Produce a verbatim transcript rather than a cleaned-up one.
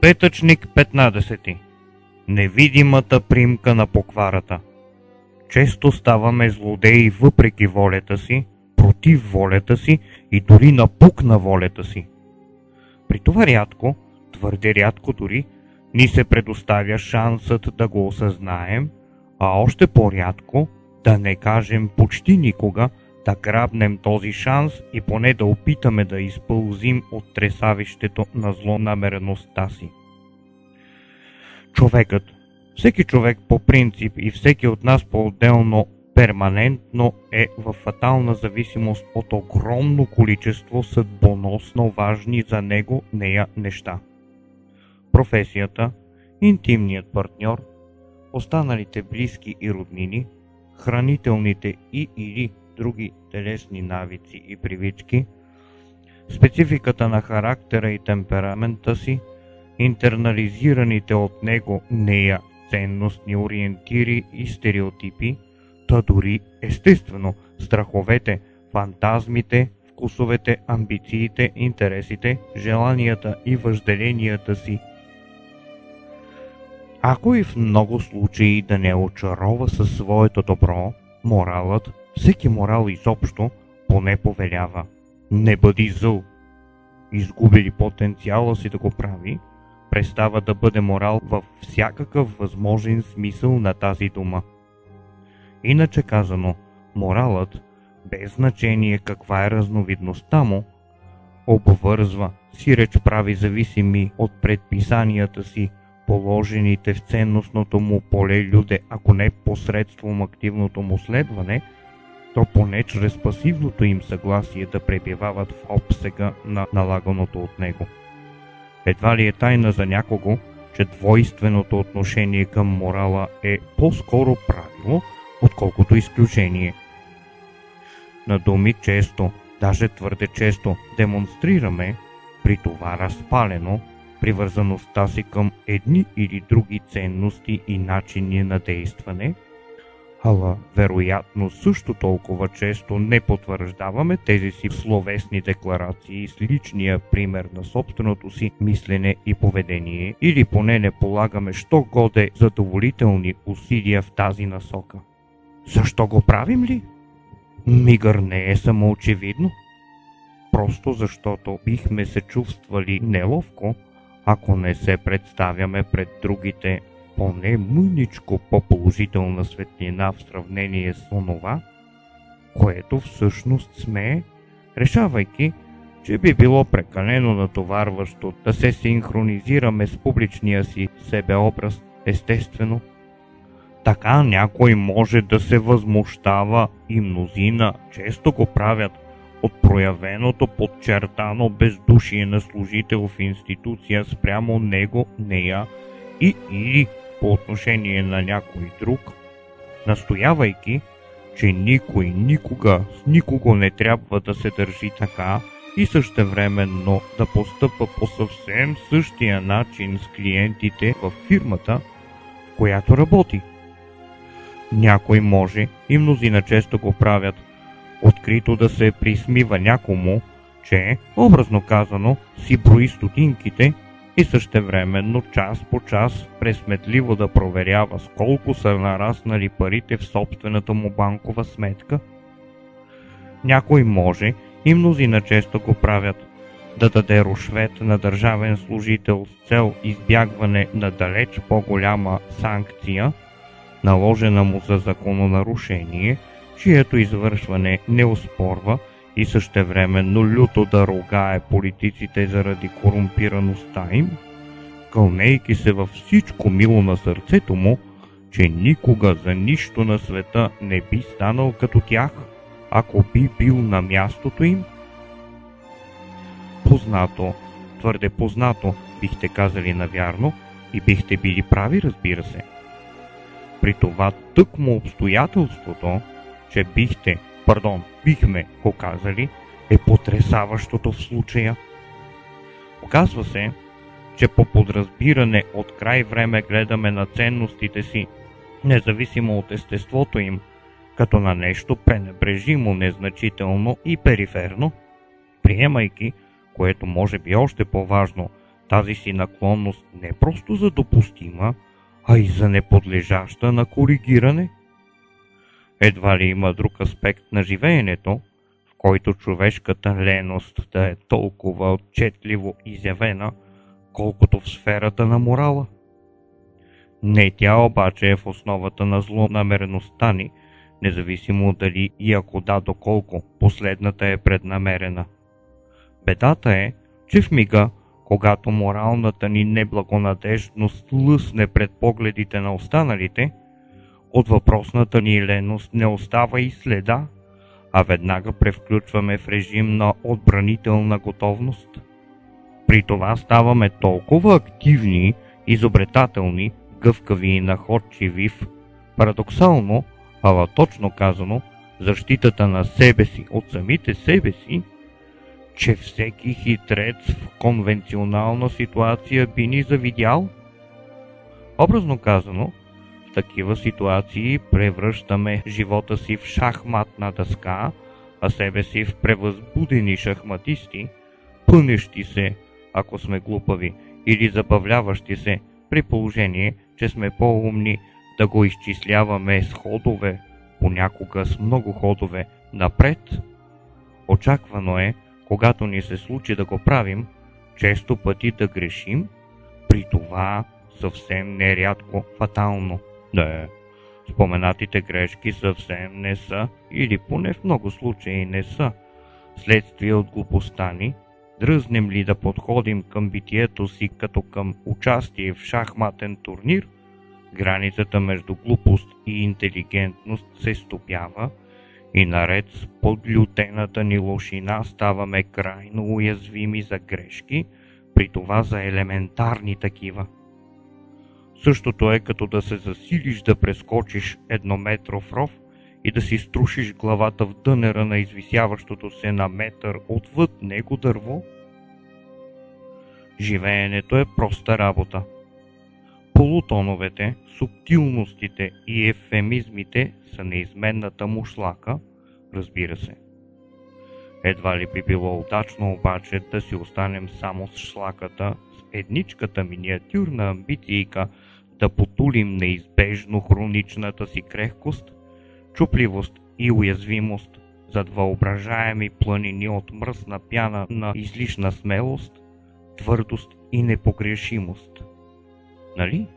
Петъчник петнадесети. Невидимата примка на покварата. Често ставаме злодеи въпреки волята си, против волята си и дори напук на волята си. При това рядко, твърде рядко дори, ни се предоставя шансът да го осъзнаем, а още по-рядко, да не кажем почти никога, да грабнем този шанс и поне да опитаме да изпълзим от тресавището на злонамереността си. Човекът, всеки човек по принцип и всеки от нас по-отделно перманентно е в фатална зависимост от огромно количество съдбоносно важни за него нея неща. Професията, интимният партньор, останалите близки и роднини, хранителните и или други телесни навици и привички, спецификата на характера и темперамента си, интернализираните от него нея ценностни ориентири и стереотипи, та дори естествено страховете, фантазмите, вкусовете, амбициите, интересите, желанията и въжделенията си. Ако и в много случаи да не очарова със своето добро, моралът, всеки морал изобщо, поне повелява: не бъди зъл. Изгуби ли потенциала си да го прави, престава да бъде морал във всякакъв възможен смисъл на тази дума. Иначе казано, моралът, без значение каква е разновидността му, обвързва, сиреч прави зависими от предписанията си положените в ценностното му поле люде, ако не посредством активното му следване, то поне чрез пасивното им съгласие да пребивават в обсега на налаганото от него. Едва ли е тайна за някого, че двойственото отношение към морала е по-скоро правило, отколкото изключение. На думи често, даже твърде често, демонстрираме, при това разпалено, привързаността си към едни или други ценности и начини на действане, ала вероятно също толкова често не потвърждаваме тези си словесни декларации с личния пример на собственото си мислене и поведение, или поне не полагаме що годе задоволителни усилия в тази насока. Защо го правим ли? Мигър не е самоочевидно. Просто защото бихме се чувствали неловко, ако не се представяме пред другите поне мъничко по-положителна светлина в сравнение с онова, което всъщност сме, решавайки, че би било прекалено натоварващо да се синхронизираме с публичния си себеобраз, естествено. Така някой може да се възмущава и мнозина често го правят от проявеното подчертано бездушие на служител в институция спрямо него, нея и или по отношение на някой друг, настоявайки, че никой никога с никого не трябва да се държи така и същевременно да постъпва по съвсем същия начин с клиентите във фирмата, в която работи. Някой може, и мнозина често го правят, открито да се присмива някому, че, образно казано, си брои стотинките и същевременно час по час пресметливо да проверява с колко са нараснали парите в собствената му банкова сметка. Някой може, и мнозина често го правят, да даде рушвет на държавен служител с цел избягване на далеч по-голяма санкция, наложена му за закононарушение, чието извършване не оспорва, и същевременно люто да ругае политиците заради корумпираността им, кълнейки се във всичко мило на сърцето му, че никога за нищо на света не би станал като тях, ако би бил на мястото им? Познато, твърде познато, бихте казали навярно, и бихте били прави, разбира се. При това тъкмо обстоятелството, че бихте, пардон, бихме го казали, е потресаващото в случая. Оказва се, че по подразбиране от край време гледаме на ценностите си, независимо от естеството им, като на нещо пренебрежимо, незначително и периферно, приемайки, което може би още по-важно, тази си наклонност не просто за допустима, а и за неподлежаща на коригиране? Едва ли има друг аспект на живеенето, в който човешката леност да е толкова отчетливо изявена, колкото в сферата на морала? Не, тя обаче е в основата на злонамереността ни, независимо дали и ако да доколко последната е преднамерена. Бедата е, че в мига, когато моралната ни неблагонадеждност лъсне пред погледите на останалите, от въпросната ни леност не остава и следа, а веднага превключваме в режим на отбранителна готовност. При това ставаме толкова активни, изобретателни, гъвкави и находчиви в, парадоксално, ала точно казано, защитата на себе си от самите себе си, че всеки хитрец в конвенционална ситуация би ни завидял. Образно казано, в такива ситуации превръщаме живота си в шахматна дъска, а себе си в превъзбудени шахматисти, пънещи се, ако сме глупави, или забавляващи се, при положение, че сме по-умни, да го изчисляваме с ходове, понякога с много ходове, напред. Очаквано е, когато ни се случи да го правим, често пъти да грешим, при това съвсем нерядко фатално. Да, споменатите грешки съвсем не са, или поне в много случаи не са, следствие от глупостта ни. Дръзнем ли да подходим към битието си като към участие в шахматен турнир, границата между глупост и интелигентност се стопява и наред с подлютената ни лошина ставаме крайно уязвими за грешки, при това за елементарни такива. Същото е като да се засилиш да прескочиш еднометров ров и да си струшиш главата в дънера на извисяващото се на метър отвъд него дърво. Живеенето е проста работа. Полутоновете, субтилностите и ефемизмите са неизменната му шлака, разбира се. Едва ли би било удачно обаче да си останем само с шлаката, с едничката миниатюрна амбицийка да потулим неизбежно хроничната си крехкост, чупливост и уязвимост зад въображаеми планини от мръсна пяна на излишна смелост, твърдост и непогрешимост. Нали?